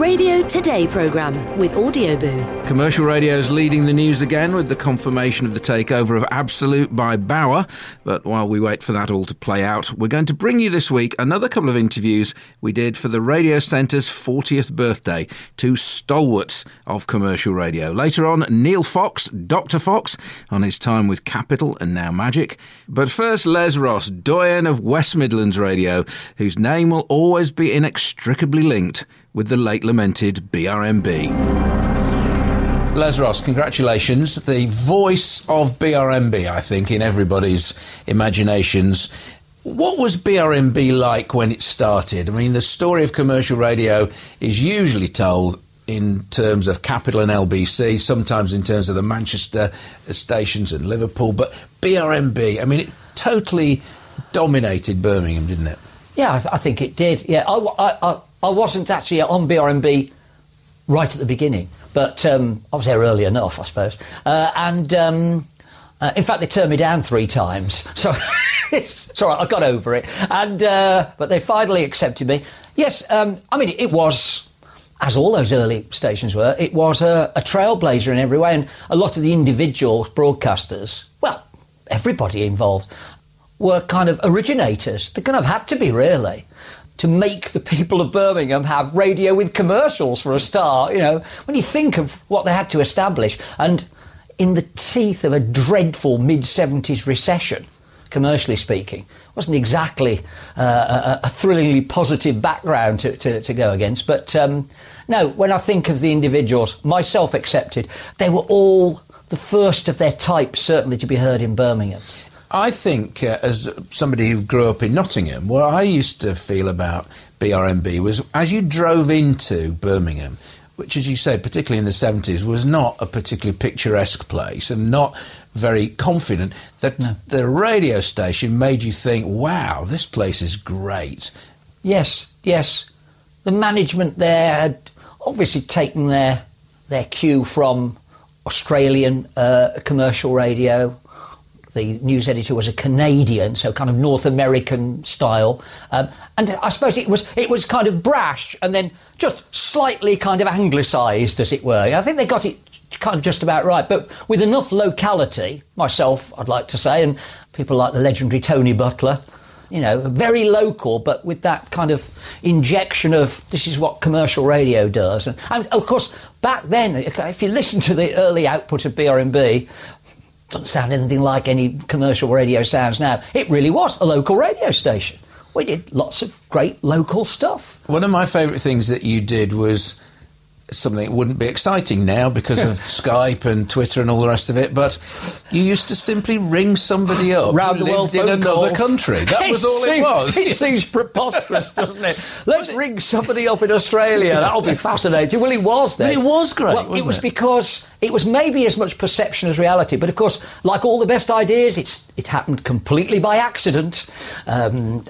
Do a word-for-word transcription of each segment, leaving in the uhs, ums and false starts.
Radio Today programme with Audioboo. Commercial radio's leading the news again with the confirmation of the takeover of Absolute by Bauer. But while we wait for that all to play out, we're going to bring you this week another couple of interviews we did for the Radio Centre's fortieth birthday, two stalwarts of commercial radio. Later on, Neil Fox, Doctor Fox, on his time with Capital and now Magic. But first, Les Ross, doyen of West Midlands Radio, whose name will always be inextricably linked with the late lamented B R M B. Les Ross, congratulations. The voice of B R M B, I think, in everybody's imaginations. What was B R M B like when it started? I mean, the story of commercial radio is usually told in terms of Capital and L B C, sometimes in terms of the Manchester stations and Liverpool, but B R M B, I mean, it totally dominated Birmingham, didn't it? Yeah, I, th- I think it did. Yeah, I, I, I, I wasn't actually on B R M B right at the beginning, but um, I was there early enough, I suppose. Uh, and um, uh, in fact, they turned me down three times, so it's, it's all right. I got over it. And uh, but they finally accepted me. Yes, um, I mean, it was, as all those early stations were, it was a, a trailblazer in every way, and a lot of the individual broadcasters, well, everybody involved, were kind of originators. They kind of had to be, really, to make the people of Birmingham have radio with commercials for a start. You know, when you think of what they had to establish, and in the teeth of a dreadful mid-seventies recession, commercially speaking, wasn't exactly uh, a, a thrillingly positive background to, to, to go against. But um, no, when I think of the individuals, myself excepted, they were all the first of their type, certainly, to be heard in Birmingham. I think, uh, as somebody who grew up in Nottingham, what I used to feel about B R M B was, as you drove into Birmingham, which, as you say, particularly in the seventies, was not a particularly picturesque place and not very confident, that no. the radio station made you think, wow, this place is great. Yes, yes. The management there had obviously taken their, their cue from Australian uh, commercial radio. The news editor was a Canadian, so kind of North American style. Um, and I suppose it was it was kind of brash and then just slightly kind of anglicised, as it were. I think they got it kind of just about right, but with enough locality, myself, I'd like to say, and people like the legendary Tony Butler, you know, very local, but with that kind of injection of this is what commercial radio does. And, and of course, back then, if you listen to the early output of B R M B, doesn't sound anything like any commercial radio sounds now. It really was a local radio station. We did lots of great local stuff. One of my favourite things that you did was something that wouldn't be exciting now because of Skype and Twitter and all the rest of it, but you used to simply ring somebody up Round who the lived world in another calls. country. That it was all seems, it was. It seems preposterous, doesn't it? Let's ring somebody up in Australia. That'll be fascinating. Well, it was then. Well, it was great, well, wasn't it was it? because it was maybe as much perception as reality, but of course, like all the best ideas, it's it happened completely by accident. Um,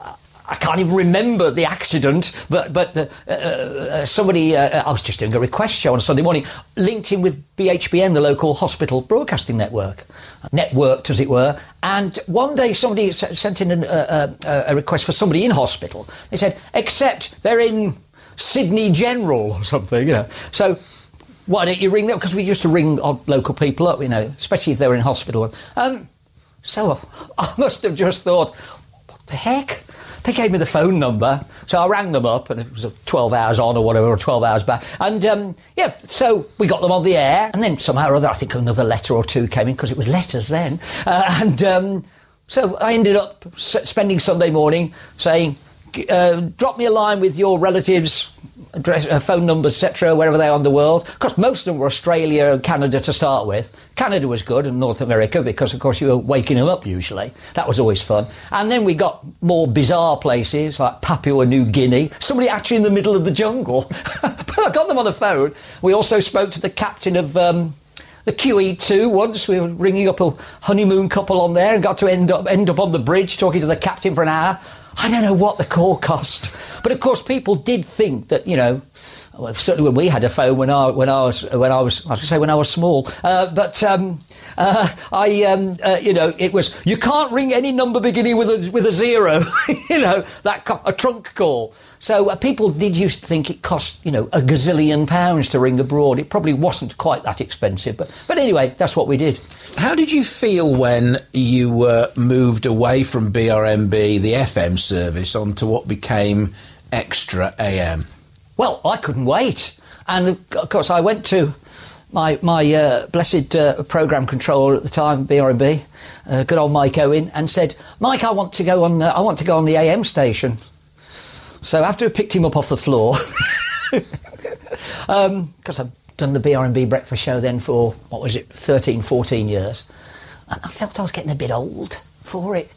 I can't even remember the accident, but but uh, uh, somebody, uh, I was just doing a request show on a Sunday morning, linked in with B H B N, the local hospital broadcasting network, networked as it were, and one day somebody s- sent in an, uh, uh, a request for somebody in hospital. They said, except they're in Sydney General or something, you know. So why don't you ring them? Because we used to ring our local people up, you know, especially if they were in hospital. Um, so I must have just thought, what the heck? They gave me the phone number, so I rang them up, and it was twelve hours on or whatever, or twelve hours back. And, um, yeah, so we got them on the air, and then somehow or other, I think another letter or two came in, because it was letters then. Uh, and um, so I ended up s- spending Sunday morning saying, uh, drop me a line with your relatives' address, uh, phone numbers, et cetera, wherever they are in the world. Of course, most of them were Australia and Canada to start with. Canada was good, and North America, because, of course, you were waking them up, usually. That was always fun. And then we got more bizarre places, like Papua New Guinea. Somebody actually in the middle of the jungle. But I got them on the phone. We also spoke to the captain of Um, the Q E two once. We were ringing up a honeymoon couple on there and got to end up end up on the bridge talking to the captain for an hour. I don't know what the call cost. But, of course, people did think that, you know, well, certainly when we had a phone when I when I was when I was I was going to say when I was small, uh, but um, Uh, I, um, uh, you know, it was, you can't ring any number beginning with a, with a zero, you know, that co- a trunk call. So uh, people did used to think it cost, you know, a gazillion pounds to ring abroad. It probably wasn't quite that expensive. But, but anyway, that's what we did. How did you feel when you uh, moved away from B R M B, the F M service, onto what became Extra A M? Well, I couldn't wait. And, of course, I went to my my uh, blessed uh, programme controller at the time, B R M B, uh, good old Mike Owen, and said, Mike, I want to go on uh, I want to go on the A M station. So after I picked him up off the floor, because um, I've done the B R M B breakfast show then for, what was it, thirteen, fourteen years, and I felt I was getting a bit old for it.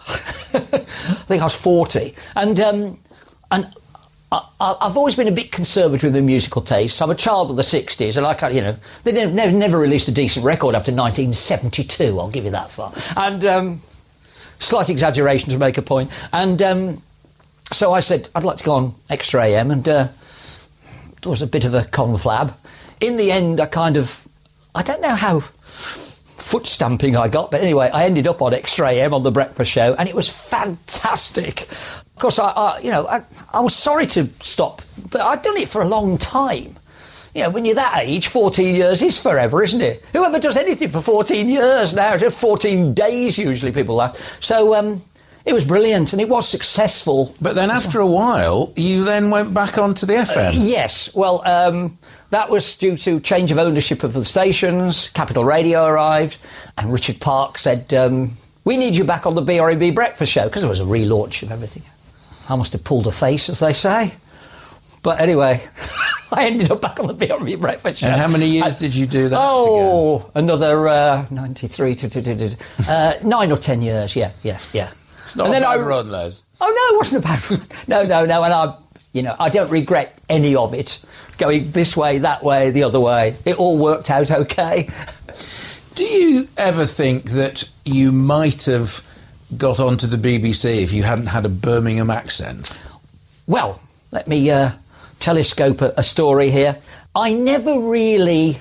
I think I was forty. And, um, and I, I've always been a bit conservative in musical tastes. I'm a child of the sixties, and I can't, you know, they never, never released a decent record after nineteen seventy-two, I'll give you that far. And um, slight exaggeration to make a point. And um, so I said, I'd like to go on Extra A M, and uh, there was a bit of a conflab. In the end, I kind of, I don't know how foot stamping I got, but anyway, I ended up on Extra A M on the breakfast show, and it was fantastic. Of course, I, I you know, I, I was sorry to stop, but I'd done it for a long time. You know, when you're that age, fourteen years is forever, isn't it? Whoever does anything for fourteen years now, fourteen days usually people laugh. So um, it was brilliant, and it was successful. But then after a while, you then went back onto the F M. Uh, yes, well, um, that was due to change of ownership of the stations. Capital Radio arrived, and Richard Park said, um, we need you back on the B R M B breakfast show, because there was a relaunch of everything. I must have pulled a face, as they say. But anyway, I ended up back on the B R M B breakfast show. And how many years I, did you do that? Oh, again? another uh, ninety-three, uh, nine or ten years, yeah, yeah, yeah. It's not and a then bad I, run, Les. Oh, no, it wasn't a bad run. No, no, no, and I, you know, I don't regret any of it. Going this way, that way, the other way. It all worked out okay. Do you ever think that you might have got onto the B B C if you hadn't had a Birmingham accent? Well, let me uh, telescope a, a story here. I never really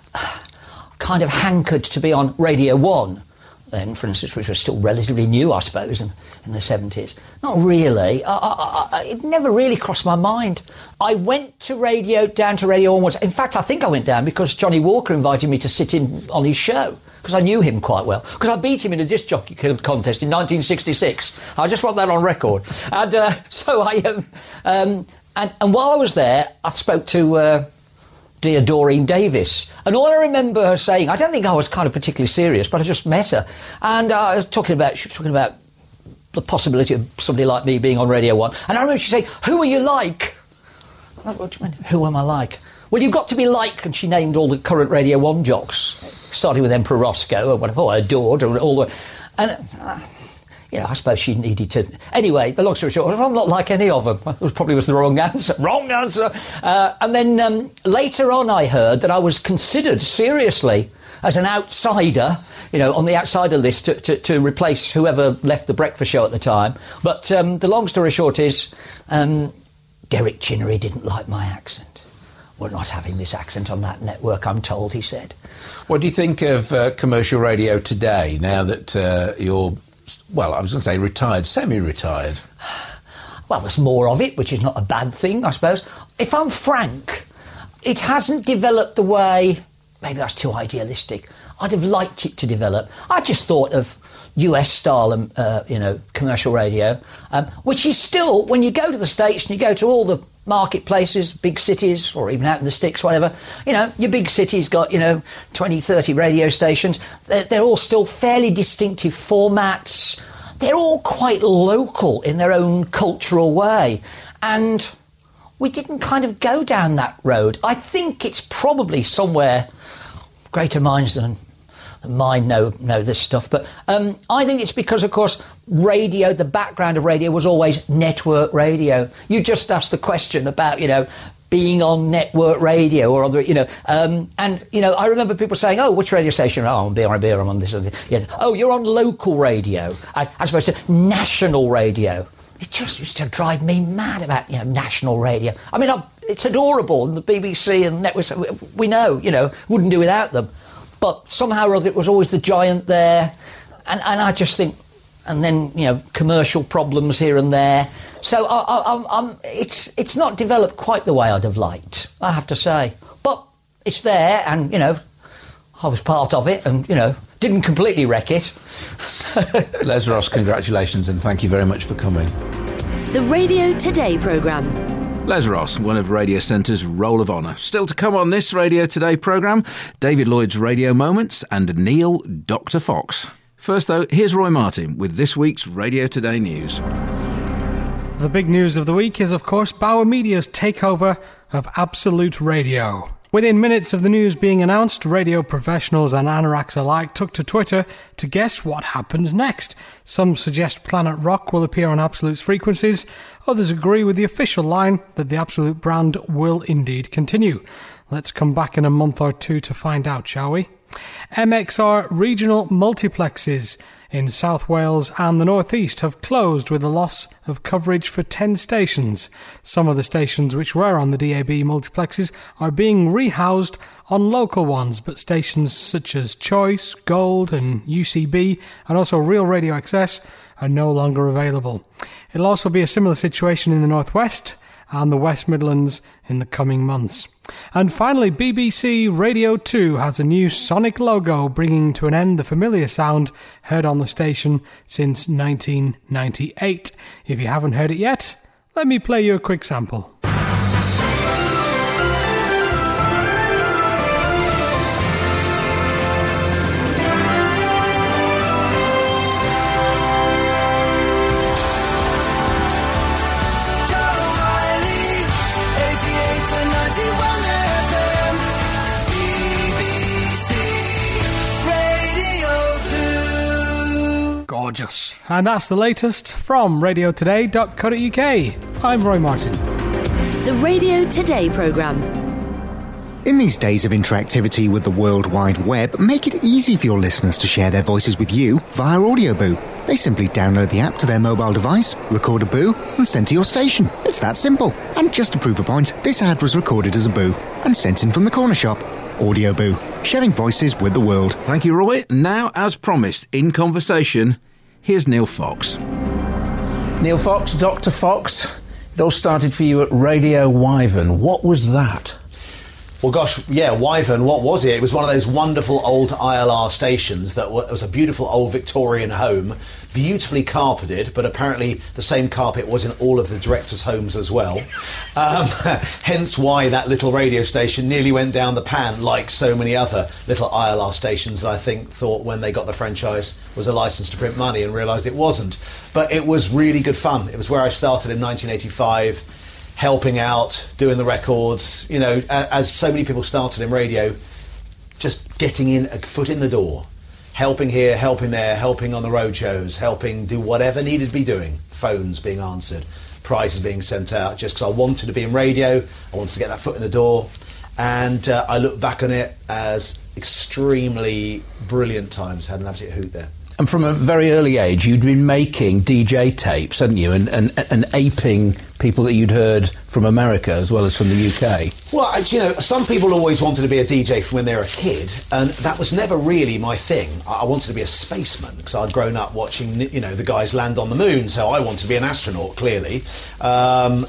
kind of hankered to be on Radio one then, for instance, which was still relatively new, I suppose, in, in the seventies. Not really. I, I, I, it never really crossed my mind. I went to radio, down to Radio one once. In fact, I think I went down because Johnny Walker invited me to sit in on his show, because I knew him quite well. Because I beat him in a disc jockey contest in nineteen sixty-six. I just want that on record. And uh, so I... Um, um, and, and while I was there, I spoke to... Uh, dear Doreen Davis. And all I remember her saying, I don't think I was kind of particularly serious, but I just met her. And uh, I was talking about, she was talking about the possibility of somebody like me being on Radio one. And I remember she saying, who are you like? What do you mean, who am I like? Well, you've got to be like, and she named all the current Radio one jocks, starting with Emperor Roscoe, or whatever, oh, I adored, or all the... And... Uh, You know, I suppose she needed to... Anyway, the long story short, I'm not like any of them. That probably was the wrong answer. Wrong answer! Uh, and then um, later on I heard that I was considered seriously as an outsider, you know, on the outsider list to, to, to replace whoever left the breakfast show at the time. But um, the long story short is um, Derek Chinnery didn't like my accent. We're not having this accent on that network, I'm told, he said. What do you think of uh, commercial radio today, now that uh, you're... Well, I was going to say retired, semi-retired. Well, there's more of it, which is not a bad thing, I suppose. If I'm frank, it hasn't developed the way... Maybe that's too idealistic. I'd have liked it to develop. I just thought of U S-style, um, uh, you know, commercial radio, um, which is still, when you go to the States and you go to all the marketplaces, big cities, or even out in the sticks, whatever, you know, your big city's got, you know, twenty, thirty radio stations. They're, they're all still fairly distinctive formats. They're all quite local in their own cultural way. And we didn't kind of go down that road. I think it's probably somewhere, greater minds than mine know know this stuff, but um, I think it's because, of course, radio, the background of radio was always network radio. You just asked the question about, you know, being on network radio or other, you know, um, and, you know, I remember people saying, oh, which radio station? Oh, I'm on B R B, I'm on this. Yeah. Oh, you're on local radio, as opposed to national radio. It just used to drive me mad about, you know, national radio. I mean, I, it's adorable, and the B B C and networks, we know, you know, wouldn't do without them. but somehow or other it was always the giant there, and, and I just think, and then, you know, commercial problems here and there. So I, I, I'm, I'm, it's it's not developed quite the way I'd have liked, I have to say. But it's there, and, you know, I was part of it, and, you know, didn't completely wreck it. Les Ross, congratulations, and thank you very much for coming. The Radio Today programme. Les Ross, one of Radio Centre's Roll of Honour. Still to come on this Radio Today programme, David Lloyd's Radio Moments and Neil Doctor Fox. First, though, here's Roy Martin with this week's Radio Today news. The big news of the week is, of course, Bauer Media's takeover of Absolute Radio. Within minutes of the news being announced, radio professionals and anoraks alike took to Twitter to guess what happens next. Some suggest Planet Rock will appear on Absolute's frequencies. Others agree with the official line that the Absolute brand will indeed continue. Let's come back in a month or two to find out, shall we? M X R regional multiplexes in South Wales and the North East have closed with a loss of coverage for ten stations. Some of the stations which were on the D A B multiplexes are being rehoused on local ones, but stations such as Choice, Gold and U C B and also Real Radio X S are no longer available. It'll also be a similar situation in the North West and the West Midlands in the coming months. And finally, B B C Radio two has a new sonic logo, bringing to an end the familiar sound heard on the station since nineteen ninety-eight. If you haven't heard it yet, let me play you a quick sample. Gorgeous. And that's the latest from radio today dot co dot uk. I'm Roy Martin. The Radio Today programme. In these days of interactivity with the World Wide Web, make it easy for your listeners to share their voices with you via Audioboo. They simply download the app to their mobile device, record a boo, and send to your station. It's that simple. And just to prove a point, this ad was recorded as a boo and sent in from the corner shop. Audioboo, sharing voices with the world. Thank you, Roy. Now, as promised, in conversation, here's Neil Fox. Neil Fox, Doctor Fox, it all started for you at Radio Wyvern. What was that? Well, gosh, yeah, Wyvern, what was it? It was one of those wonderful old I L R stations that was a beautiful old Victorian home, beautifully carpeted, but apparently the same carpet was in all of the directors' homes as well. Um, hence why that little radio station nearly went down the pan, like so many other little I L R stations that I think thought when they got the franchise was a licence to print money and realised it wasn't. But it was really good fun. It was where I started in nineteen eighty-five. Helping out, doing the records, you know, as so many people started in radio, just getting in a foot in the door, helping here, helping there, helping on the road shows, helping do whatever needed to be doing, phones being answered, prizes being sent out, just because I wanted to be in radio, I wanted to get that foot in the door, and uh, I look back on it as extremely brilliant times, had an absolute hoot there. And from a very early age, you'd been making D J tapes, hadn't you, and, and, and aping people that you'd heard from America as well as from the U K. Well, you know, some people always wanted to be a D J from when they were a kid, and that was never really my thing. I wanted to be a spaceman, because I'd grown up watching, you know, the guys land on the moon, so I wanted to be an astronaut, clearly. Um,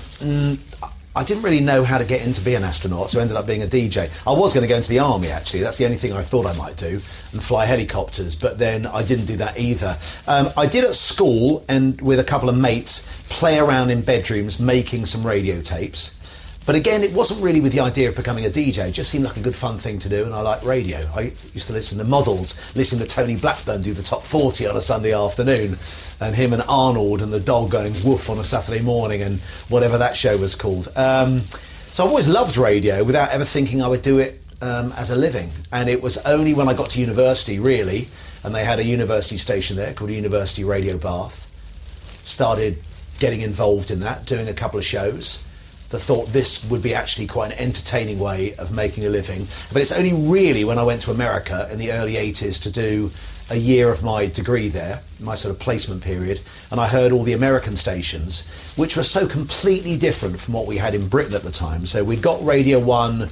I didn't really know how to get into being an astronaut, so I ended up being a D J. I was going to go into the army, actually. That's the only thing I thought I might do, and fly helicopters, but then I didn't do that either. Um, I did at school, and with a couple of mates, play around in bedrooms making some radio tapes. But again, it wasn't really with the idea of becoming a D J. It just seemed like a good fun thing to do, and I liked radio. I used to listen to Models, listen to Tony Blackburn do the top forty on a Sunday afternoon, and him and Arnold and the dog going woof on a Saturday morning, and whatever that show was called. Um, so I've always loved radio without ever thinking I would do it um, as a living. And it was only when I got to university, really, and they had a university station there called University Radio Bath, started getting involved in that, doing a couple of shows, that thought this would be actually quite an entertaining way of making a living. But it's only really when I went to America in the early eighties to do a year of my degree there, my sort of placement period, and I heard all the American stations, which were so completely different from what we had in Britain at the time. So we'd got Radio one,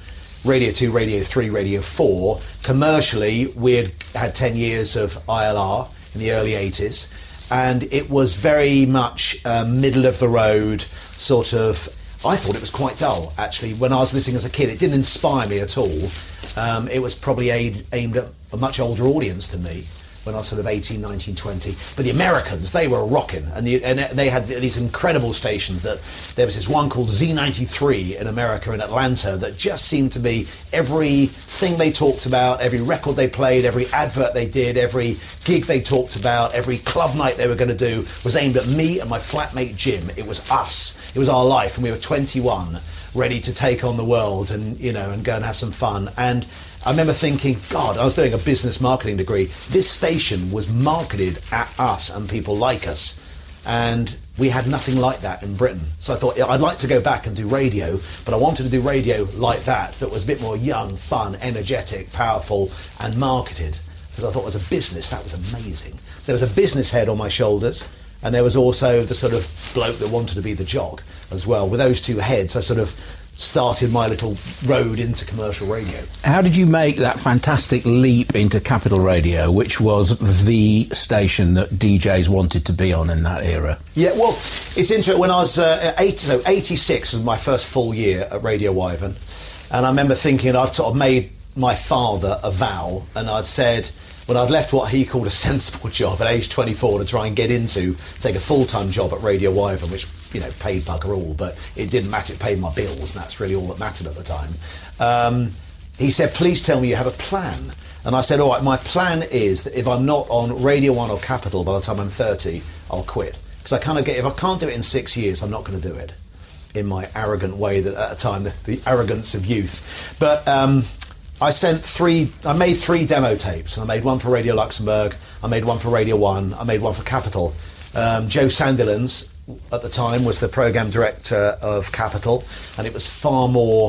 Radio two, Radio three, Radio four. Commercially, we had had ten years of I L R in the early eighties, and it was very much uh, middle of the road, sort of. I thought it was quite dull, actually, when I was listening as a kid. It didn't inspire me at all. Um, it was probably aimed, aimed at a much older audience than me, when I was sort of eighteen, nineteen, twenty. But the Americans, they were rocking, and, the, and they had these incredible stations. That there was this one called Z ninety-three in America, in Atlanta, that just seemed to be everything they talked about, every record they played, every advert they did, every gig they talked about, every club night they were going to do was aimed at me and my flatmate Jim. It was us. It was our life, and we were twenty-one, ready to take on the world and, you know, and go and have some fun. And I remember thinking, God, I was doing a business marketing degree. This station was marketed at us and people like us. And we had nothing like that in Britain. So I thought, I'd like to go back and do radio, but I wanted to do radio like that, that was a bit more young, fun, energetic, powerful, and marketed. Because I thought it was a business, that was amazing. So there was a business head on my shoulders, and there was also the sort of bloke that wanted to be the jock as well. With those two heads, I sort of started my little road into commercial radio. How did you make that fantastic leap into Capital Radio, which was the station that D Js wanted to be on in that era? Yeah, well, it's interesting. When I was uh, eighty, so eighty-six was my first full year at Radio Wyvern, and I remember thinking I'd sort of made my father a vow, and I'd said, when I'd left what he called a sensible job at age twenty-four to try and get into, take a full-time job at Radio Wyvern, which, you know, paid bugger all, but it didn't matter, it paid my bills, and that's really all that mattered at the time. Um, he said, please tell me you have a plan. And I said, all right, my plan is that if I'm not on Radio one or Capital by the time I'm thirty, I'll quit. Because I kind of get, if I can't do it in six years, I'm not going to do it, in my arrogant way, that at the time, the, the arrogance of youth. But um, I sent three, I made three demo tapes. I made one for Radio Luxembourg, I made one for Radio one, I made one for Capital. Um, Joe Sandilands, at the time, was the programme director of Capital, and it was far more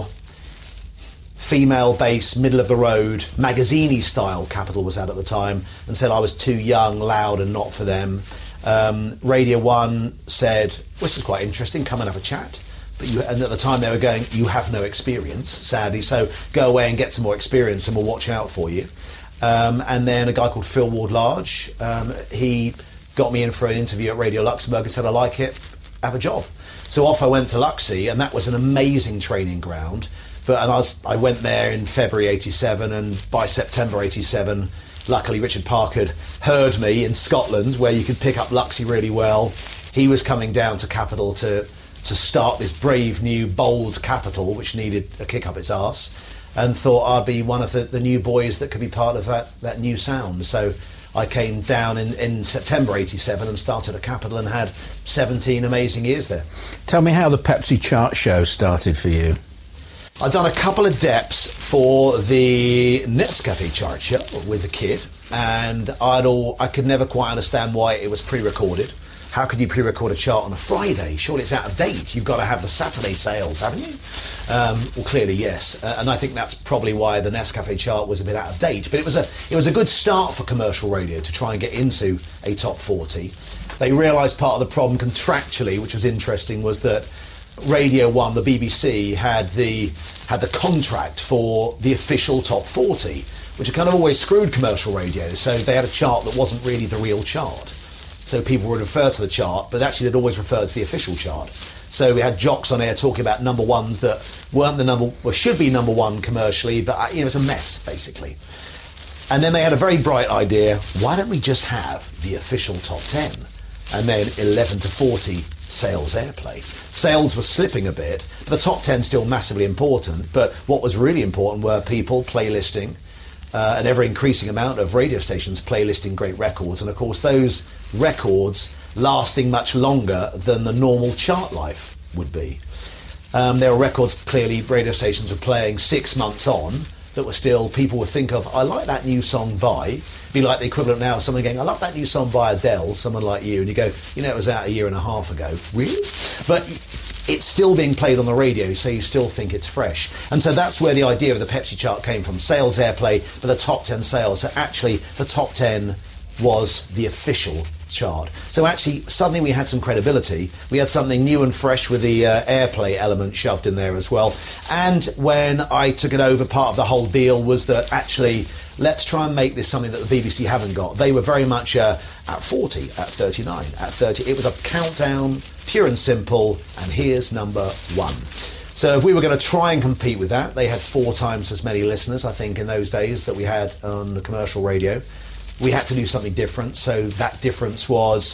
female-based, middle-of-the-road, magazine-y style Capital was at at the time, and said I was too young, loud, and not for them. Um, Radio one said, this is quite interesting, come and have a chat. But you, and at the time they were going, you have no experience, sadly, so go away and get some more experience and we'll watch out for you. Um, and then a guy called Phil Ward-Large, um, he got me in for an interview at Radio Luxembourg and said, I like it, have a job. So off I went to Luxy, and that was an amazing training ground. But and I, was, I went there in February eighty-seven, and by September eighty-seven, luckily Richard Parker had heard me in Scotland, where you could pick up Luxy really well. He was coming down to Capital to, to start this brave new, bold Capital, which needed a kick up its arse, and thought I'd be one of the, the new boys that could be part of that, that new sound. So I came down in, in September eighty-seven and started at Capital and had seventeen amazing years there. Tell me how the Pepsi Chart Show started for you. I'd done a couple of deps for the Nescafe Chart Show with the kid, and I'd all, I could never quite understand why it was pre-recorded. How could you pre-record a chart on a Friday? Surely it's out of date. You've got to have the Saturday sales, haven't you? Um, well, clearly, yes. Uh, and I think that's probably why the Nescafe chart was a bit out of date. But it was a it was a good start for commercial radio to try and get into a top forty. They realised part of the problem contractually, which was interesting, was that Radio one, the B B C, had the had the contract for the official top forty, which had kind of always screwed commercial radio. So they had a chart that wasn't really the real chart. So people would refer to the chart, but actually they'd always referred to the official chart. So we had jocks on air talking about number ones that weren't the number, well, should be number one commercially, but you know, it was a mess, basically. And then they had a very bright idea, why don't we just have the official top ten? And then eleven to forty sales airplay. Sales was slipping a bit, but the top ten still massively important, but what was really important were people playlisting, uh, an ever-increasing amount of radio stations playlisting great records, and of course those records lasting much longer than the normal chart life would be. Um, there were records, clearly, radio stations were playing six months on that were still, people would think of, I like that new song by, be like the equivalent now of someone going, I love that new song by Adele, someone like you, and you go, you know, it was out a year and a half ago. Really? But it's still being played on the radio, so you still think it's fresh. And so that's where the idea of the Pepsi chart came from. Sales airplay, but the top ten sales. So actually, the top ten was the official chart. So actually, suddenly we had some credibility. We had something new and fresh with the uh, airplay element shoved in there as well. And when I took it over, part of the whole deal was that actually, let's try and make this something that the B B C haven't got. They were very much uh, at forty, at thirty-nine, at thirty. It was a countdown, pure and simple, and here's number one. So if we were going to try and compete with that, they had four times as many listeners, I think, in those days that we had on the commercial radio. We had to do something different, so that difference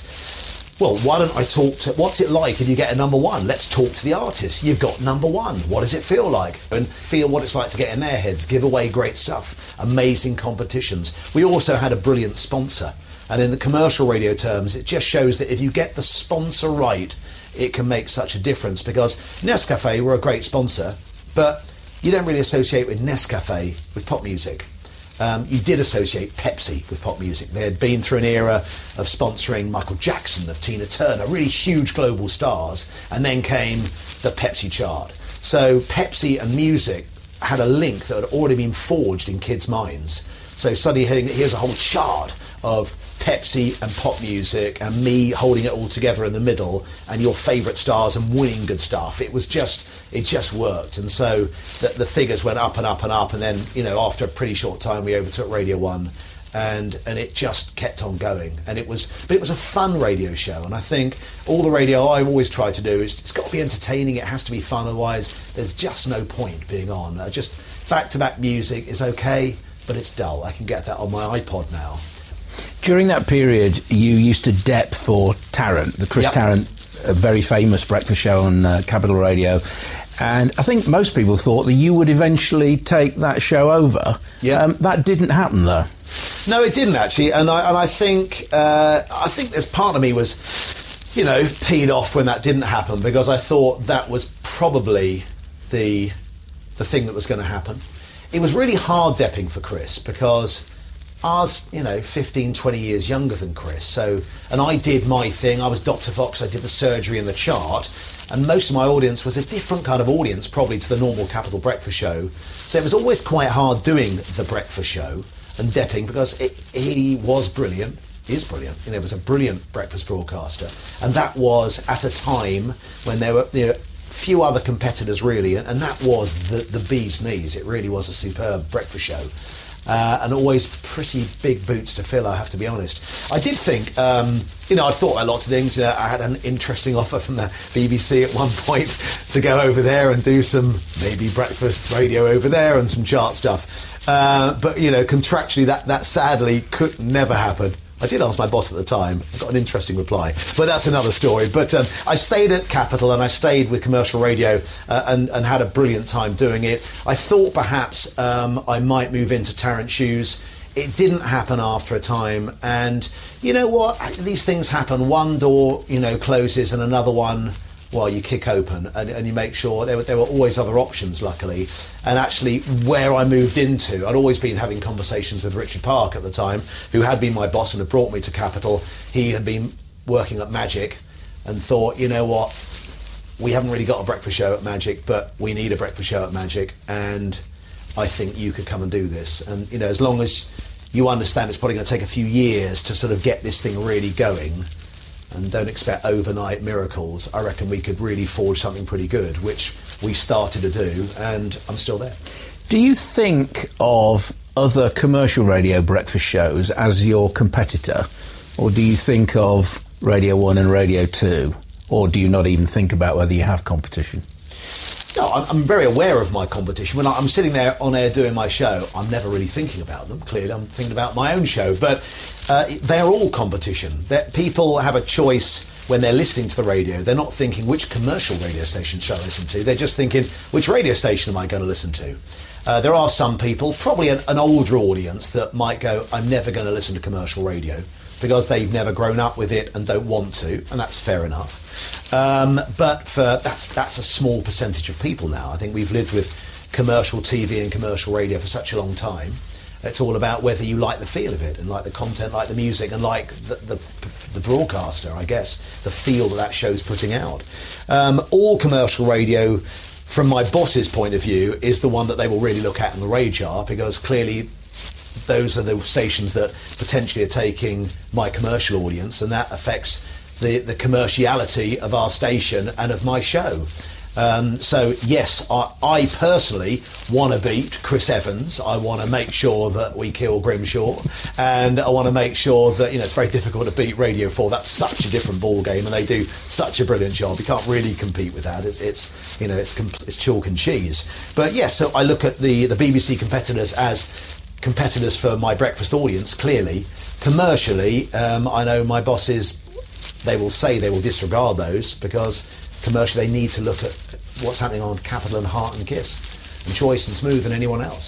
was, well, why don't I talk to, what's it like if you get a number one? Let's talk to the artist. You've got number one. What does it feel like? And feel what it's like to get in their heads, give away great stuff, amazing competitions. We also had a brilliant sponsor. And in the commercial radio terms, it just shows that if you get the sponsor right, it can make such a difference, because Nescafe were a great sponsor, but you don't really associate with Nescafe with pop music. Um, you did associate Pepsi with pop music. They had been through an era of sponsoring Michael Jackson, of Tina Turner, really huge global stars, and then came the Pepsi chart. So Pepsi and music had a link that had already been forged in kids' minds. So suddenly here's a whole chart of Pepsi and pop music and me holding it all together in the middle and your favourite stars and winning good stuff. It was just, it just worked. And so the, the figures went up and up and up, and then, you know, after a pretty short time we overtook Radio one, and and it just kept on going. And it was, but it was a fun radio show, and I think all the radio I always try to do is, it's got to be entertaining, it has to be fun, otherwise there's just no point being on. Uh, just back-to-back music is okay, but it's dull. I can get that on my iPod now. During that period, you used to dep for Tarrant, the Chris yep. Tarrant, a very famous breakfast show on uh, Capital Radio. And I think most people thought that you would eventually take that show over. Yeah. Um, that didn't happen, though. No, it didn't, actually. And I, and I think uh, I think there's part of me was, you know, peed off when that didn't happen, because I thought that was probably the the thing that was going to happen. It was really hard depping for Chris, because I was, you know, fifteen, twenty years younger than Chris. So, and I did my thing. I was Doctor Fox. I did the surgery and the chart. And most of my audience was a different kind of audience, probably to the normal Capital Breakfast Show. So it was always quite hard doing the breakfast show and depping, because it, he was brilliant, is brilliant. You know, was a brilliant breakfast broadcaster. And that was at a time when there were, you know, few other competitors really, and, and that was the, the bee's knees. It really was a superb breakfast show. Uh, and always pretty big boots to fill, I have to be honest. I did think, um, you know, I thought about lots of things. You know, I had an interesting offer from the B B C at one point to go over there and do some maybe breakfast radio over there and some chart stuff. Uh, but, you know, contractually that, that sadly could never happen. I did ask my boss at the time. I got an interesting reply, but that's another story. But um, I stayed at Capital and I stayed with commercial radio uh, and, and had a brilliant time doing it. I thought perhaps um, I might move into Tarrant shoes. It didn't happen after a time. And you know what? These things happen. One door, you know, closes and another one, well, you kick open, and, and you make sure there were, there were always other options, luckily. And actually, where I moved into, I'd always been having conversations with Richard Park at the time, who had been my boss and had brought me to Capital. He had been working at Magic and thought, you know what, we haven't really got a breakfast show at Magic, but we need a breakfast show at Magic, and I think you could come and do this. And, you know, as long as you understand it's probably going to take a few years to sort of get this thing really going, and don't expect overnight miracles, I reckon we could really forge something pretty good, which we started to do, and I'm still there. Do you think of other commercial radio breakfast shows as your competitor, or do you think of Radio one and Radio two, or do you not even think about whether you have competition? No, I'm, I'm very aware of my competition. When I'm sitting there on air doing my show, I'm never really thinking about them. Clearly, I'm thinking about my own show. But uh, they're all competition. They're, people have a choice when they're listening to the radio. They're not thinking, which commercial radio station shall I listen to? They're just thinking, which radio station am I going to listen to? Uh, there are some people, probably an, an older audience, that might go, I'm never going to listen to commercial radio, because they've never grown up with it and don't want to, and that's fair enough. Um, but for that's that's a small percentage of people now. I think we've lived with commercial T V and commercial radio for such a long time. It's all about whether you like the feel of it, and like the content, like the music, and like the the, the broadcaster, I guess, the feel that that show's putting out. Um, all commercial radio, from my boss's point of view, is the one that they will really look at in the radar, because clearly those are the stations that potentially are taking my commercial audience, and that affects the, the commerciality of our station and of my show. Um, so yes, I, I personally want to beat Chris Evans. I want to make sure that we kill Grimshaw, and I want to make sure that, you know, it's very difficult to beat Radio four. That's such a different ball game, and they do such a brilliant job. You can't really compete with that. It's, it's you know, it's it's chalk and cheese. But yes, so I look at the the B B C competitors as competitors for my breakfast audience. Clearly, commercially, um, I know my bosses, they will say they will disregard those, because commercially they need to look at what's happening on Capital and Heart and Kiss and Choice and Smooth and anyone else.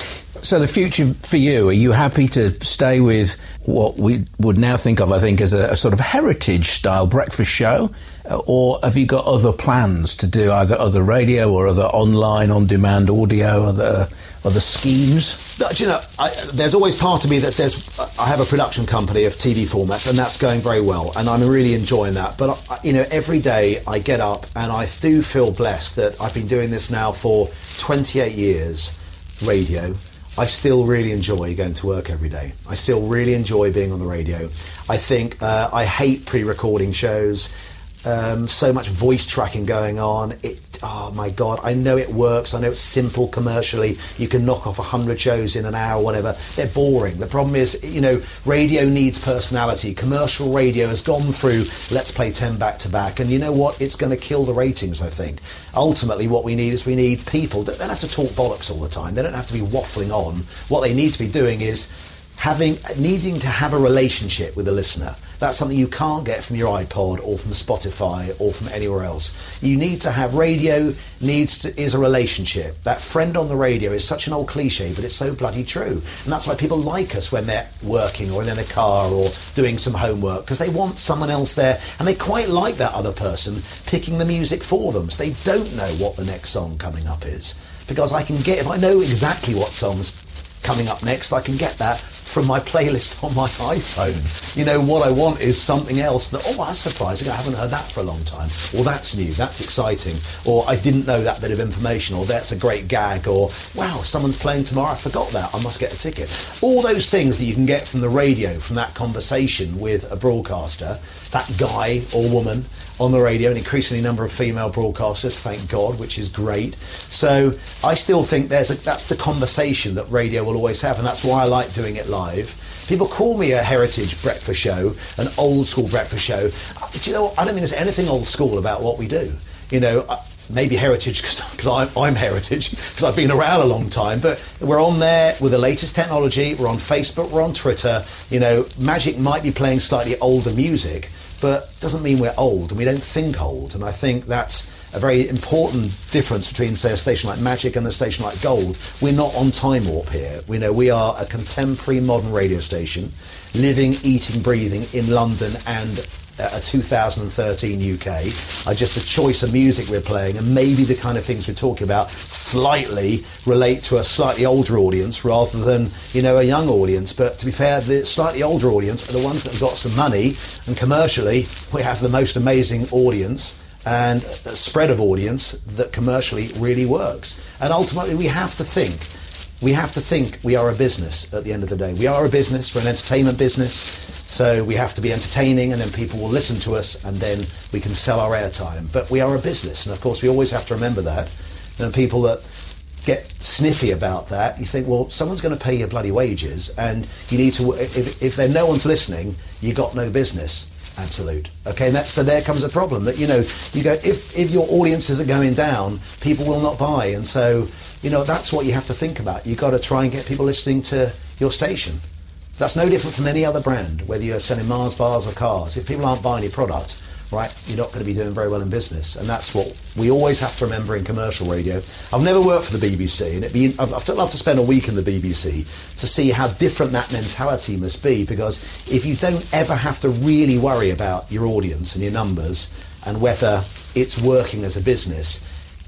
So the future for you, are you happy to stay with what we would now think of, I think, as a, a sort of heritage-style breakfast show? Or have you got other plans to do either other radio or other online, on-demand audio, other other schemes? No, do you know, I, there's always part of me that there's. I have a production company of T V formats, and that's going very well, and I'm really enjoying that. But I, you know, every day I get up and I do feel blessed that I've been doing this now for twenty-eight years, radio. I still really enjoy going to work every day. I still really enjoy being on the radio. I think uh, I hate pre-recording shows. Um, so much voice tracking going on. It, oh my God, I know it works. I know it's simple commercially. You can knock off a hundred shows in an hour, whatever. They're boring. The problem is, you know, radio needs personality. Commercial radio has gone through, let's play ten back to back. And you know what? It's going to kill the ratings, I think. Ultimately, what we need is we need people. They don't have to talk bollocks all the time. They don't have to be waffling on. What they need to be doing is having, needing to have a relationship with the listener. That's something you can't get from your iPod or from Spotify or from anywhere else. You need to have, radio needs to, is a relationship. That friend on the radio is such an old cliche, but it's so bloody true. And that's why people like us when they're working or in their car or doing some homework, because they want someone else there, and they quite like that other person picking the music for them, so they don't know what the next song coming up is. Because I can get, if I know exactly what song's coming up next, I can get that from my playlist on my iPhone. You know, what I want is something else that, oh, that's surprising, I haven't heard that for a long time, or that's new, that's exciting, or I didn't know that bit of information, or that's a great gag, or wow, someone's playing tomorrow, I forgot that, I must get a ticket. All those things that you can get from the radio, from that conversation with a broadcaster, that guy or woman on the radio, an increasingly number of female broadcasters, thank God, which is great. So I still think there's a, that's the conversation that radio will always have, and that's why I like doing it live. People call me a heritage breakfast show, an old school breakfast show. Do you know what? I don't think there's anything old school about what we do. You know, maybe heritage because I'm, I'm heritage, because I've been around a long time, but we're on there with the latest technology, we're on Facebook, we're on Twitter. You know, Magic might be playing slightly older music, but doesn't mean we're old, and we don't think old. And I think that's a very important difference between, say, a station like Magic and a station like Gold. We're not on time warp here. We know we are a contemporary modern radio station, living, eating, breathing in London and a two thousand thirteen U K. I just, the choice of music we're playing and maybe the kind of things we're talking about slightly relate to a slightly older audience rather than, you know, a young audience. But to be fair, the slightly older audience are the ones that have got some money, and commercially we have the most amazing audience and a spread of audience that commercially really works. And ultimately we have to think we have to think we are a business at the end of the day. We are a business, we're an entertainment business. So we have to be entertaining, and then people will listen to us, and then we can sell our airtime. But we are a business, and of course we always have to remember that. And people that get sniffy about that, you think, well, someone's going to pay your bloody wages, and you need to, if, if there no one's listening, you got no business. Absolute. Okay, and that, so there comes a problem that, you know, you go, if, if your audiences are going down, people will not buy. And so, you know, that's what you have to think about. You've got to try and get people listening to your station. That's no different from any other brand, whether you're selling Mars bars or cars. If people aren't buying your product, right, you're not going to be doing very well in business. And that's what we always have to remember in commercial radio. I've never worked for the B B C, and it'd be, I'd love to, love to spend a week in the B B C to see how different that mentality must be, because if you don't ever have to really worry about your audience and your numbers and whether it's working as a business,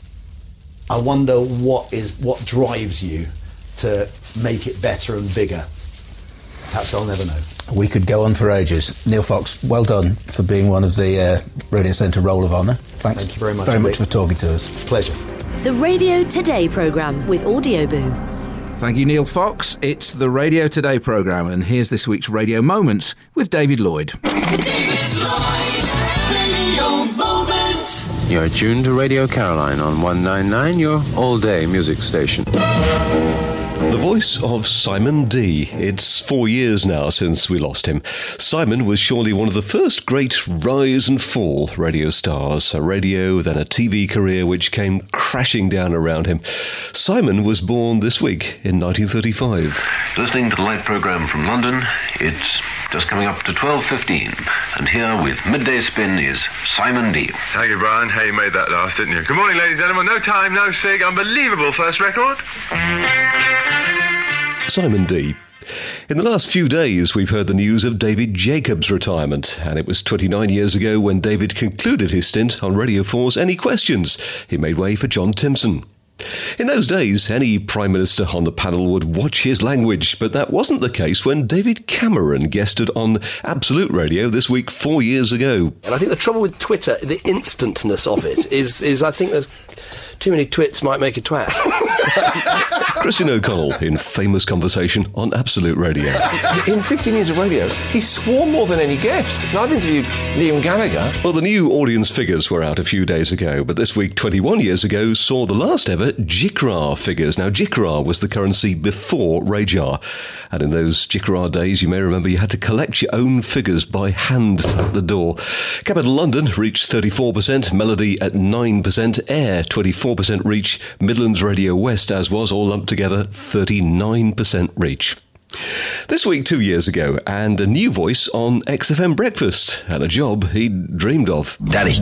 I wonder what is what drives you to make it better and bigger. Perhaps I'll never know. We could go on for ages. Neil Fox, well done for being one of the uh, Radio Centre Roll of Honour. Thanks Thank you very much. Very indeed. much for talking to us. Pleasure. The Radio Today programme with Audioboo. Thank you, Neil Fox. It's the Radio Today programme, and here's this week's Radio Moments with David Lloyd. David Lloyd, Radio Moments. You're tuned to Radio Caroline on one ninety-nine, your all-day music station. The voice of Simon D. It's four years now since we lost him. Simon was surely one of the first great rise and fall radio stars. A radio, then a T V career which came crashing down around him. Simon was born this week in nineteen thirty-five. Listening to the light programme from London, it's just coming up to twelve fifteen. And here with Midday Spin is Simon D. Thank you, Brian. Hey, you made that last, didn't you? Good morning, ladies and gentlemen. No time, no sig. Unbelievable first record. Simon D. In the last few days, we've heard the news of David Jacobs' retirement, and it was twenty-nine years ago when David concluded his stint on Radio four's Any Questions. He made way for John Timpson. In those days, any Prime Minister on the panel would watch his language, but that wasn't the case when David Cameron guested on Absolute Radio this week four years ago. And I think the trouble with Twitter, the instantness of it, is, is I think there's too many twits might make a twat. Christian O'Connell in famous conversation on Absolute Radio. In fifteen years of radio, he swore more than any guest. And I've interviewed Liam Gallagher. Well, the new audience figures were out a few days ago, but this week, twenty-one years ago, saw the last ever J I C R A figures. Now, J I C R A was the currency before RADIAR, and in those J I C R A days, you may remember you had to collect your own figures by hand at the door. Capital London reached thirty-four percent, Melody at nine percent, Air twenty-four percent reach, Midlands Radio West, as was, all lumped together, thirty-nine percent reach. This week, two years ago, and a new voice on X F M Breakfast, and a job he'd dreamed of. Danny.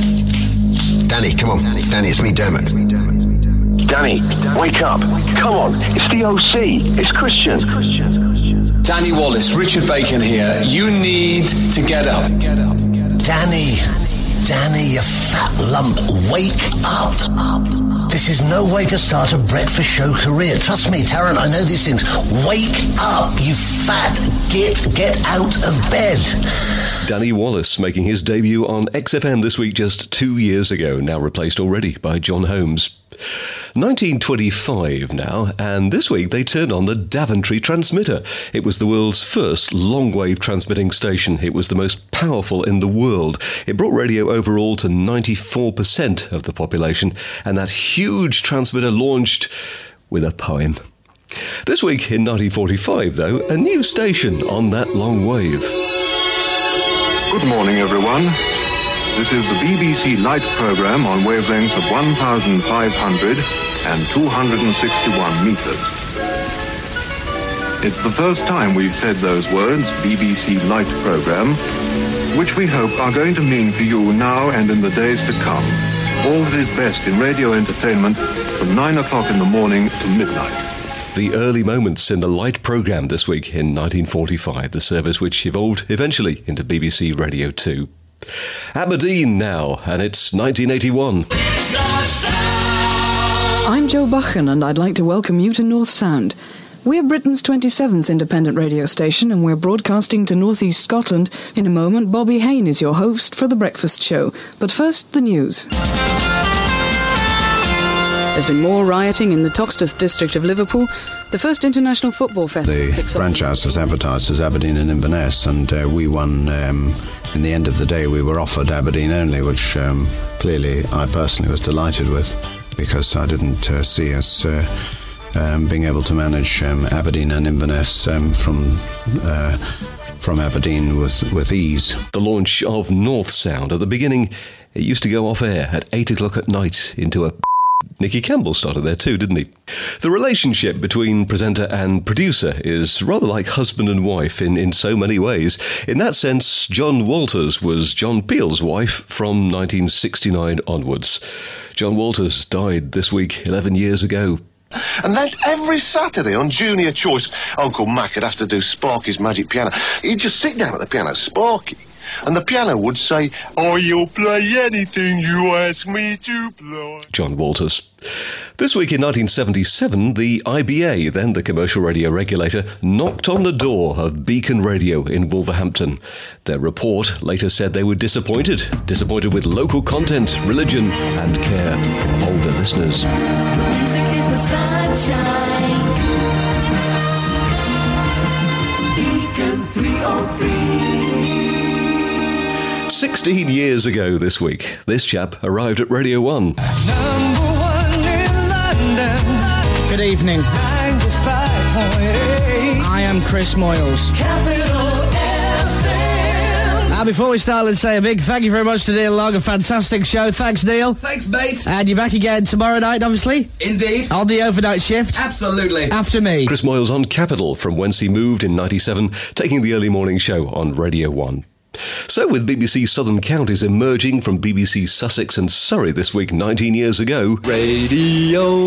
Danny, come on. Danny, it's me, Dermot. Danny, wake up. Come on, it's the O C. It's Christian. Danny Wallace, Richard Bacon here. You need to get up. Danny. Danny, you fat lump, wake up. This is no way to start a breakfast show career. Trust me, Tarrant, I know these things. Wake up, you fat git, get out of bed. Danny Wallace making his debut on X F M this week just two years ago, now replaced already by John Holmes. nineteen twenty-five now, and this week they turned on the Daventry transmitter. It was the world's first long-wave transmitting station. It was the most powerful in the world. It brought radio overall to ninety-four percent of the population, and that huge transmitter launched with a poem. This week in nineteen forty-five, though, a new station on that long wave. Good morning, everyone. This is the B B C Light programme on wavelengths of one thousand five hundred and two hundred sixty-one metres. It's the first time we've said those words, B B C Light programme, which we hope are going to mean for you now and in the days to come all that is best in radio entertainment from nine o'clock in the morning to midnight. The early moments in the Light programme this week in nineteen forty-five, the service which evolved eventually into B B C Radio two. Aberdeen now, and it's nineteen eighty-one. I'm Jo Buchan, and I'd like to welcome you to North Sound. We're Britain's twenty-seventh independent radio station, and we're broadcasting to North East Scotland. In a moment, Bobby Hayne is your host for The Breakfast Show. But first, the news. There's been more rioting in the Toxteth district of Liverpool. The first international football festival. The franchise was advertised as Aberdeen and Inverness, and uh, we won. Um, in the end of the day, we were offered Aberdeen only, which um, clearly I personally was delighted with, because I didn't uh, see us uh, um, being able to manage um, Aberdeen and Inverness um, from. Uh, from Aberdeen with, with ease. The launch of North Sound. At the beginning, it used to go off air at eight o'clock at night into a... Nicky Campbell started there too, didn't he? The relationship between presenter and producer is rather like husband and wife in, in so many ways. In that sense, John Walters was John Peel's wife from nineteen sixty-nine onwards. John Walters died this week eleven years ago. And then every Saturday on Junior Choice, Uncle Mac would have to do Sparky's Magic Piano. He'd just sit down at the piano, Sparky, and the piano would say, "I'll play anything you ask me to play." John Walters. This week in nineteen seventy-seven, the I B A, then the commercial radio regulator, knocked on the door of Beacon Radio in Wolverhampton. Their report later said they were disappointed, disappointed with local content, religion and care for older listeners. The music is the sunshine. sixteen years ago this week, this chap arrived at Radio one. Number one in London. Good evening. ninety-five point eight. I am Chris Moyles. Capital F M. Now, before we start, let's say a big thank you very much to Neil Long. A fantastic show. Thanks, Neil. Thanks, mate. And you're back again tomorrow night, obviously? Indeed. On the overnight shift? Absolutely. After me. Chris Moyles on Capital, from whence he moved in ninety-seven, taking the early morning show on Radio one. So, with B B C Southern Counties emerging from B B C Sussex and Surrey this week nineteen years ago, Radio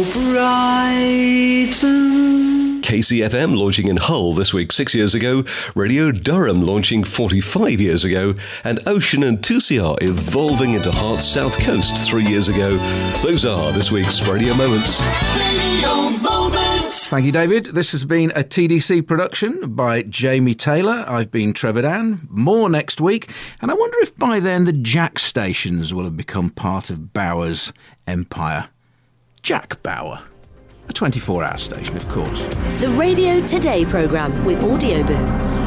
Brighton. K C F M launching in Hull this week six years ago, Radio Durham launching forty-five years ago, and Ocean and two C R evolving into Hearts South Coast three years ago. Those are this week's Radio Moments. Radio Moments. Thank you, David. This has been a T D C production by Jamie Taylor. I've been Trevor Dan. More next week. And I wonder if by then the Jack stations will have become part of Bauer's empire. Jack Bauer. A twenty-four hour station, of course. The Radio Today programme with Audioboo.